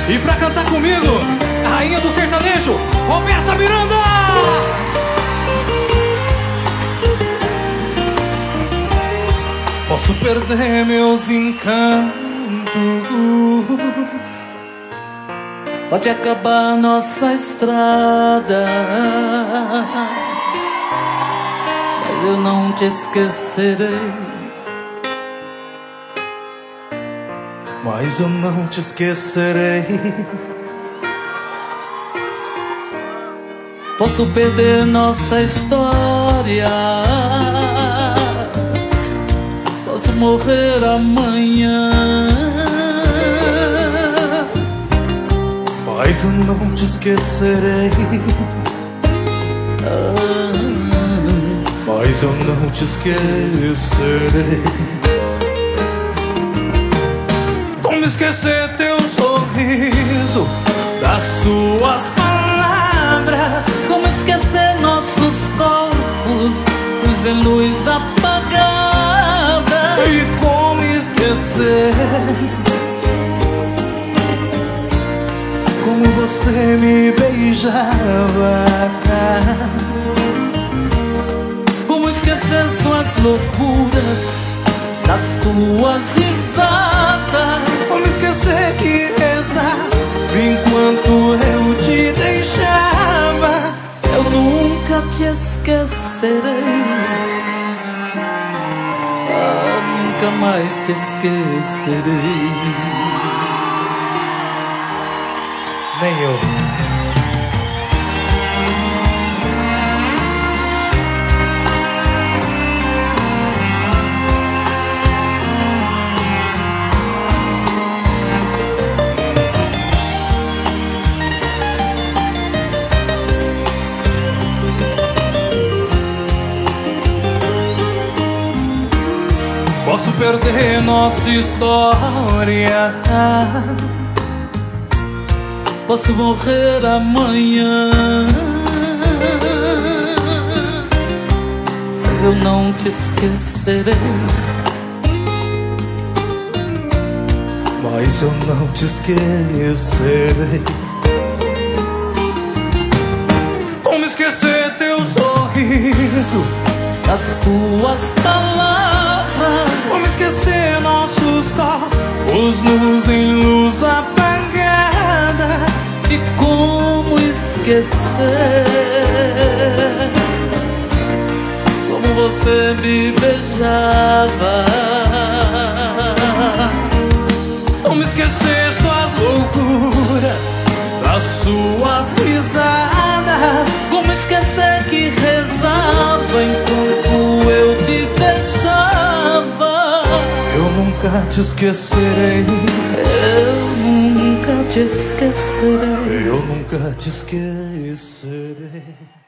E pra cantar comigo, a rainha do sertanejo, Roberta Miranda! Posso perder meus encantos, pode acabar nossa estrada, mas eu não te esquecerei. Mas eu não te esquecerei. Posso perder nossa história, posso morrer amanhã, mas eu não te esquecerei. Mas eu não te esquecerei. Como esquecer teu sorriso, das suas palavras? Como esquecer nossos corpos, luz em luz apagada? E como esquecer como você me beijava? Como esquecer suas loucuras, das tuas risadas? Como esquecer que rezava enquanto eu te deixava? Eu nunca te esquecerei, nunca mais te esquecerei. Nem eu. Posso perder nossa história, posso morrer amanhã, eu não te esquecerei. Mas eu não te esquecerei. Como esquecer teu sorriso, as tuas palavras? Como esquecer nossos corpos nus em luz apagada? E como esquecer como você me beijava? Como esquecer suas loucuras, das suas risadas? Como esquecer que rezava enquanto eu te deixava? Eu nunca te esquecerei. Eu nunca te esquecerei. Eu nunca te esquecerei.